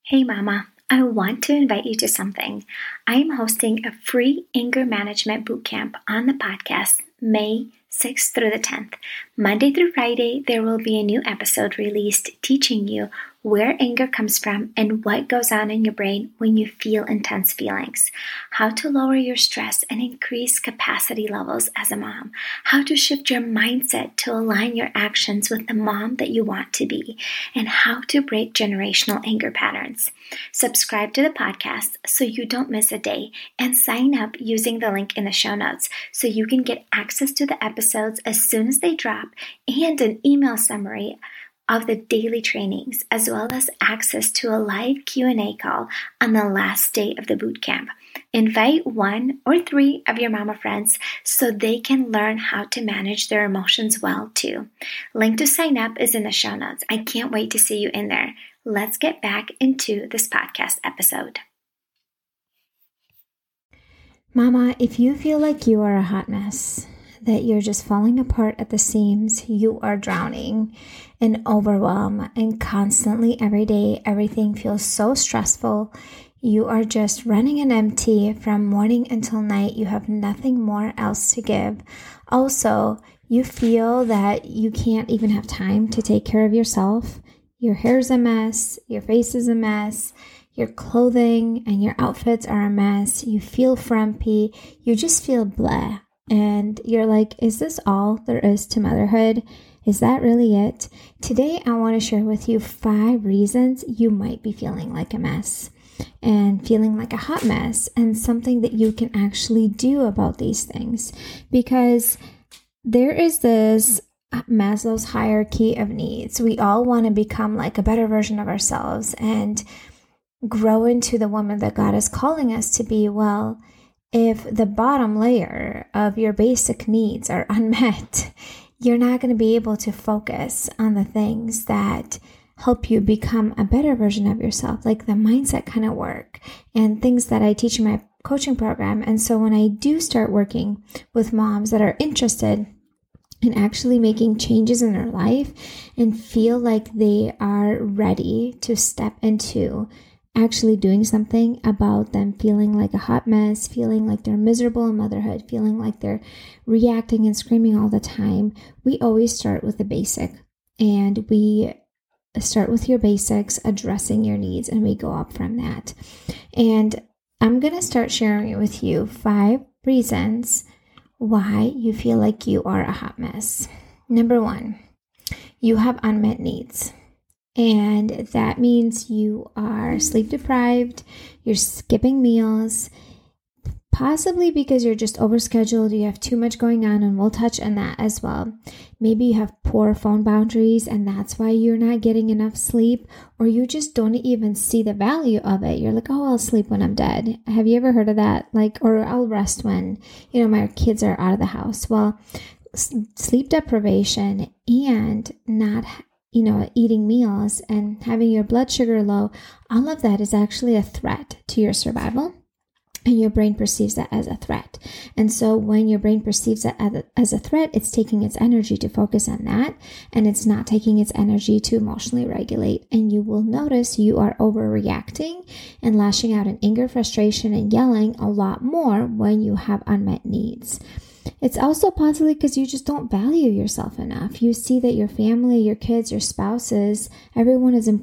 Hey Mama, I want to invite you to something. I am hosting a free anger management bootcamp on the podcast May 6th through the 10th. Monday through Friday, there will be a new episode released teaching you where anger comes from and what goes on in your brain when you feel intense feelings, how to lower your stress and increase capacity levels as a mom, how to shift your mindset to align your actions with the mom that you want to be, and how to break generational anger patterns. Subscribe to the podcast so you don't miss a day and sign up using the link in the show notes so you can get access to the episodes as soon as they drop and an email summary of the daily trainings, as well as access to a live Q&A call on the last day of the bootcamp. Invite 1 or 3 of your mama friends so they can learn how to manage their emotions well too. Link to sign up is in the show notes. I can't wait to see you in there. Let's get back into this podcast episode. Mama, if you feel like you are a hot mess, that you're just falling apart at the seams, you are drowning in overwhelm, and constantly every day everything feels so stressful, you are just running on empty from morning until night, you have nothing more else to give. Also, you feel that you can't even have time to take care of yourself. Your hair's a mess, your face is a mess, your clothing and your outfits are a mess, you feel frumpy, you just feel blah. And you're like, is this all there is to motherhood? Is that really it? Today, I want to share with you 5 reasons you might be feeling like a mess and feeling like a hot mess, and something that you can actually do about these things. Because there is this Maslow's hierarchy of needs. We all want to become like a better version of ourselves and grow into the woman that God is calling us to be. Well, if the bottom layer of your basic needs are unmet, you're not going to be able to focus on the things that help you become a better version of yourself, like the mindset kind of work and things that I teach in my coaching program. And so when I do start working with moms that are interested in actually making changes in their life and feel like they are ready to step into actually doing something about them feeling like a hot mess, feeling like they're miserable in motherhood, feeling like they're reacting and screaming all the time, we always start with the basic. And we start with your basics, addressing your needs, and we go up from that. And I'm going to start sharing with you 5 reasons why you feel like you are a hot mess. Number 1, you have unmet needs. And that means you are sleep deprived, you're skipping meals, possibly because you're just overscheduled, you have too much going on, and we'll touch on that as well. Maybe you have poor phone boundaries and that's why you're not getting enough sleep, or you just don't even see the value of it. You're like, oh, I'll sleep when I'm dead. Have you ever heard of that? Like, or I'll rest when, my kids are out of the house. Well, sleep deprivation and not eating meals and having your blood sugar low, all of that is actually a threat to your survival. And your brain perceives that as a threat. And so when your brain perceives that as a threat, it's taking its energy to focus on that. And it's not taking its energy to emotionally regulate. And you will notice you are overreacting and lashing out in anger, frustration, and yelling a lot more when you have unmet needs. It's also possibly because you just don't value yourself enough. You see that your family, your kids, your spouses, everyone is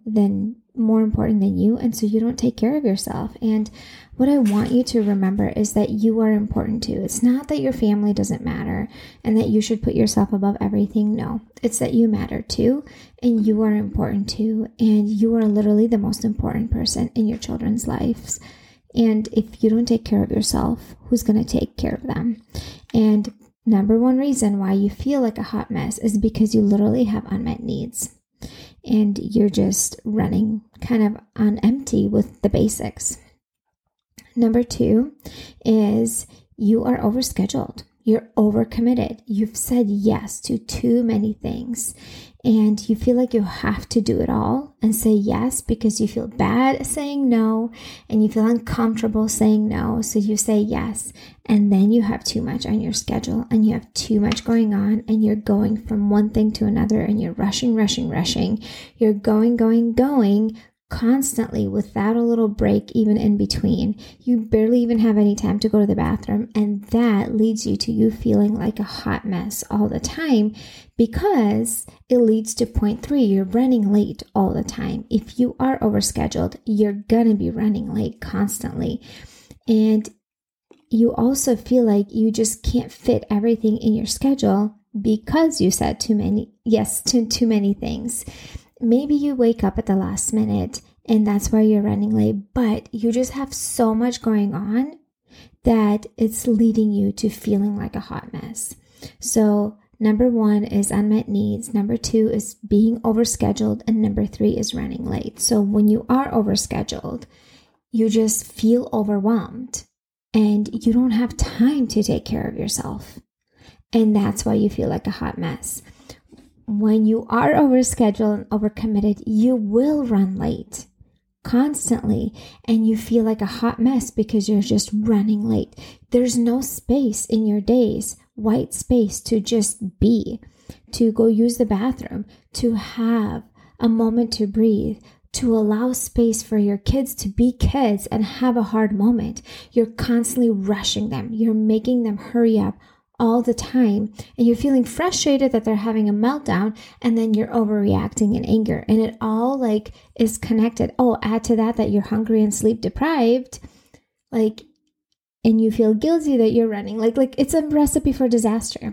more important than you, and so you don't take care of yourself. And what I want you to remember is that you are important too. It's not that your family doesn't matter and that you should put yourself above everything. No, it's that you matter too, and you are important too, and you are literally the most important person in your children's lives. And if you don't take care of yourself, who's going to take care of them? And number 1 reason why you feel like a hot mess is because you literally have unmet needs. And you're just running kind of on empty with the basics. Number 2 is you are overscheduled. You're overcommitted. You've said yes to too many things. And you feel like you have to do it all and say yes because you feel bad saying no and you feel uncomfortable saying no. So you say yes. And then you have too much on your schedule and you have too much going on and you're going from one thing to another and you're rushing. You're going constantly without a little break even in between. You barely even have any time to go to the bathroom, and that leads you to you feeling like a hot mess all the time, because it leads to point 3, you're running late all the time. If you are overscheduled, you're gonna be running late constantly, and you also feel like you just can't fit everything in your schedule because you said yes to too many things. Maybe you wake up at the last minute and that's why you're running late, but you just have so much going on that it's leading you to feeling like a hot mess. So number 1 is unmet needs. Number 2 is being overscheduled. And number 3 is running late. So when you are overscheduled, you just feel overwhelmed and you don't have time to take care of yourself. And that's why you feel like a hot mess. When you are overscheduled and overcommitted, you will run late constantly, and you feel like a hot mess because you're just running late. There's no space in your days, white space to just be, to go use the bathroom, to have a moment to breathe, to allow space for your kids to be kids and have a hard moment. You're constantly rushing them. You're making them hurry up all the time, and you're feeling frustrated that they're having a meltdown, and then you're overreacting in anger, and it all is connected. Add to that you're hungry and sleep deprived, and you feel guilty that you're running like it's a recipe for disaster.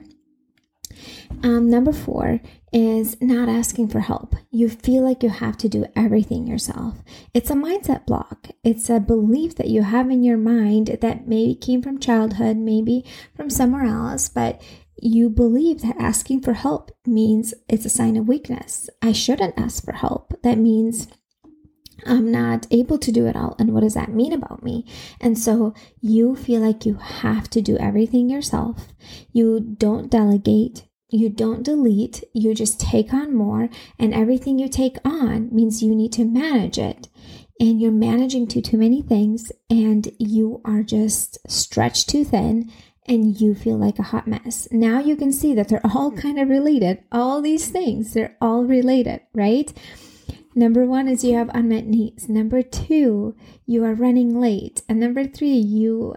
Number 4 is not asking for help. You feel like you have to do everything yourself. It's a mindset block. It's a belief that you have in your mind that maybe came from childhood, maybe from somewhere else, but you believe that asking for help means it's a sign of weakness. I shouldn't ask for help. That means I'm not able to do it all. And what does that mean about me? And so you feel like you have to do everything yourself. You don't delegate. You don't delete, you just take on more, and everything you take on means you need to manage it. And you're managing too many things, and you are just stretched too thin, and you feel like a hot mess. Now you can see that they're all kind of related. All these things, they're all related, right? Number 1 is you have unmet needs. Number 2, you are running late. And number 3,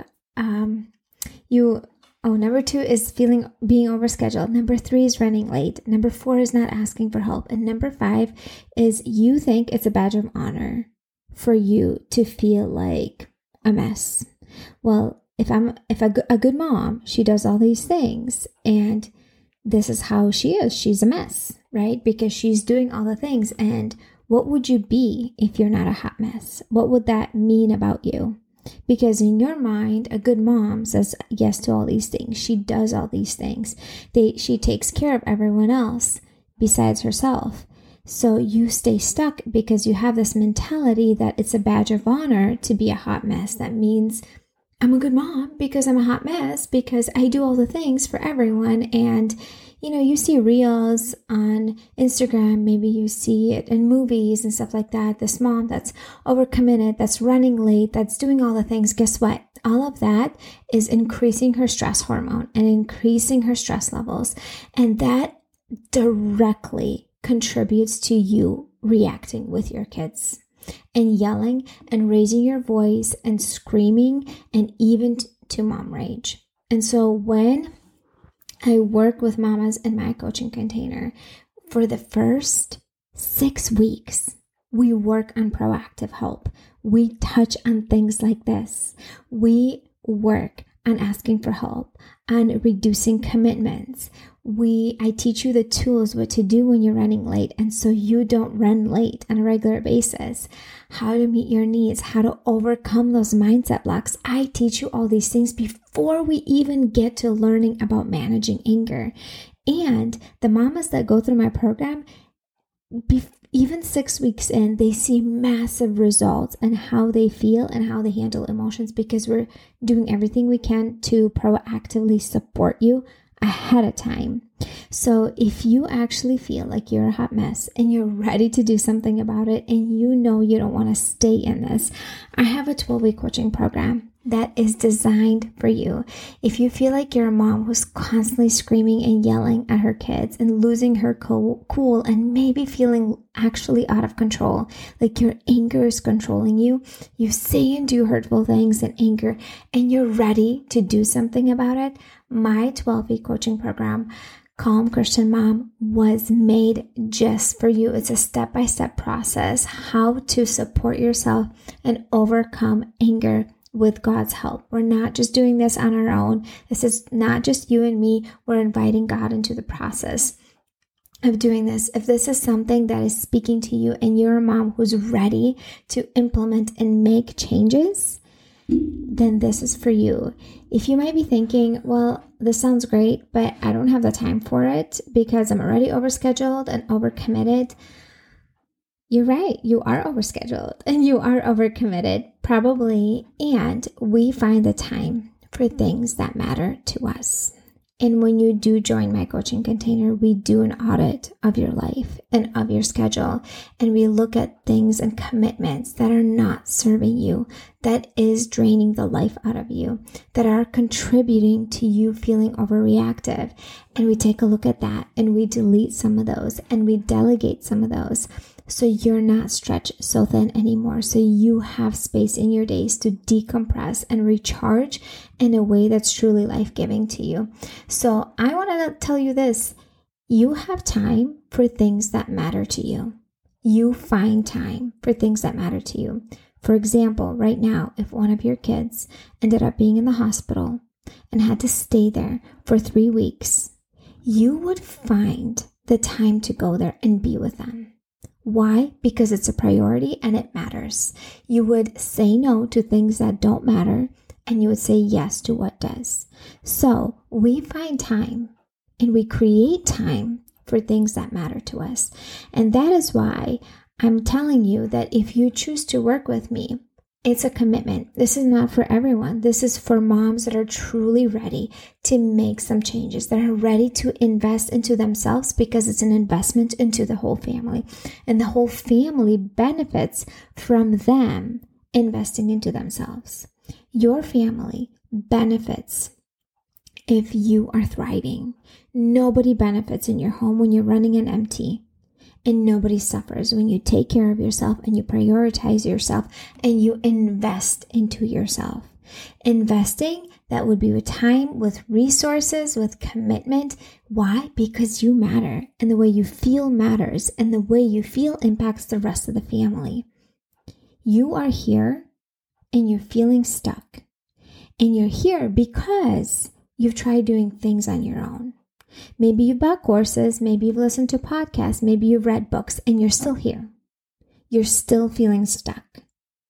number 2 is being overscheduled. Number 3 is running late. Number 4 is not asking for help. And number 5 is you think it's a badge of honor for you to feel like a mess. Well, if a good mom, she does all these things, and this is how she is. She's a mess, right? Because she's doing all the things. And what would you be if you're not a hot mess? What would that mean about you? Because in your mind, a good mom says yes to all these things. She does all these things. She takes care of everyone else besides herself. So you stay stuck because you have this mentality that it's a badge of honor to be a hot mess. That means I'm a good mom because I'm a hot mess, because I do all the things for everyone. And you see reels on Instagram, maybe you see it in movies and stuff like that. This mom that's overcommitted, that's running late, that's doing all the things. Guess what? All of that is increasing her stress hormone and increasing her stress levels. And that directly contributes to you reacting with your kids and yelling and raising your voice and screaming and even to mom rage. And so when I work with mamas in my coaching container, for the first 6 weeks, we work on proactive help. We touch on things like this. We work on asking for help, on reducing commitments. I teach you the tools, what to do when you're running late, and so you don't run late on a regular basis, how to meet your needs, how to overcome those mindset blocks. I teach you all these things before we even get to learning about managing anger. And the mamas that go through my program, even 6 weeks in, they see massive results in how they feel and how they handle emotions, because we're doing everything we can to proactively support you ahead of time. So if you actually feel like you're a hot mess and you're ready to do something about it, and you don't want to stay in this, I have a 12-week coaching program that is designed for you. If you feel like you're a mom who's constantly screaming and yelling at her kids and losing her cool and maybe feeling actually out of control, like your anger is controlling you, you say and do hurtful things in anger, and you're ready to do something about it, my 12-week coaching program, Calm Christian Mom, was made just for you. It's a step-by-step process how to support yourself and overcome anger with God's help. We're not just doing this on our own. This is not just you and me. We're inviting God into the process of doing this. If this is something that is speaking to you and you're a mom who's ready to implement and make changes, then this is for you. If you might be thinking, well, this sounds great, but I don't have the time for it because I'm already overscheduled and overcommitted. You're right. You are overscheduled and you are overcommitted, probably. And we find the time for things that matter to us. And when you do join my coaching container, we do an audit of your life and of your schedule. And we look at things and commitments that are not serving you, that is draining the life out of you, that are contributing to you feeling overreactive. And we take a look at that and we delete some of those and we delegate some of those. So you're not stretched so thin anymore. So you have space in your days to decompress and recharge in a way that's truly life-giving to you. So I want to tell you this. You have time for things that matter to you. You find time for things that matter to you. For example, right now, if one of your kids ended up being in the hospital and had to stay there for 3 weeks, you would find the time to go there and be with them. Why? Because it's a priority and it matters. You would say no to things that don't matter and you would say yes to what does. So we find time and we create time for things that matter to us. And that is why I'm telling you that if you choose to work with me, it's a commitment. This is not for everyone. This is for moms that are truly ready to make some changes, that are ready to invest into themselves because it's an investment into the whole family. And the whole family benefits from them investing into themselves. Your family benefits if you are thriving. Nobody benefits in your home when you're running on empty. And nobody suffers when you take care of yourself and you prioritize yourself and you invest into yourself. Investing, that would be with time, with resources, with commitment. Why? Because you matter and the way you feel matters and the way you feel impacts the rest of the family. You are here and you're feeling stuck. And you're here because you've tried doing things on your own. Maybe you've bought courses, maybe you've listened to podcasts, maybe you've read books, and you're still here. You're still feeling stuck.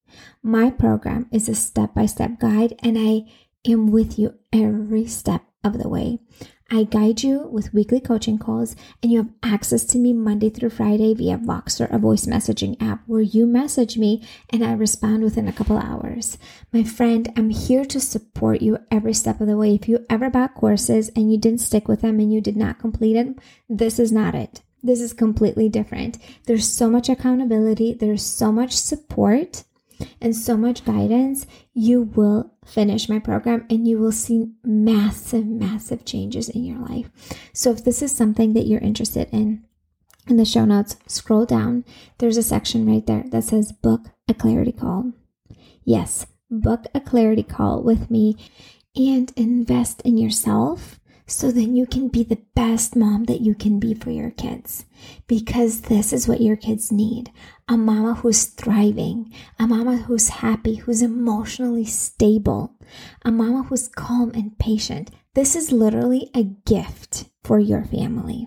My program is a step-by-step guide, and I am with you every step of the way. I guide you with weekly coaching calls, and you have access to me Monday through Friday via Voxer, a voice messaging app where you message me and I respond within a couple hours. My friend, I'm here to support you every step of the way. If you ever bought courses and you didn't stick with them and you did not complete them, this is not it. This is completely different. There's so much accountability. There's so much support and so much guidance. You will finish my program and you will see massive, massive changes in your life. So if this is something that you're interested in the show notes, scroll down. There's a section right there that says book a clarity call. Yes, book a clarity call with me and invest in yourself so then you can be the best mom that you can be for your kids. Because this is what your kids need. A mama who's thriving, a mama who's happy, who's emotionally stable, a mama who's calm and patient. This is literally a gift for your family.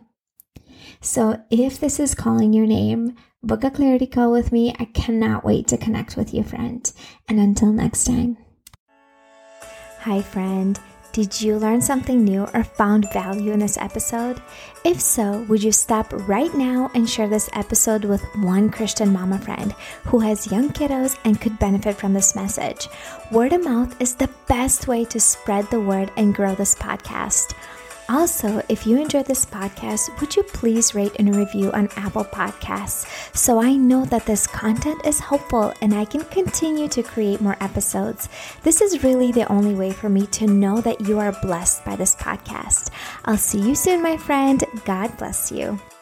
So if this is calling your name, book a clarity call with me. I cannot wait to connect with you, friend. And until next time. Hi, friend. Did you learn something new or found value in this episode? If so, would you stop right now and share this episode with one Christian mama friend who has young kiddos and could benefit from this message? Word of mouth is the best way to spread the word and grow this podcast. Also, if you enjoyed this podcast, would you please rate and review on Apple Podcasts so I know that this content is helpful and I can continue to create more episodes. This is really the only way for me to know that you are blessed by this podcast. I'll see you soon, my friend. God bless you.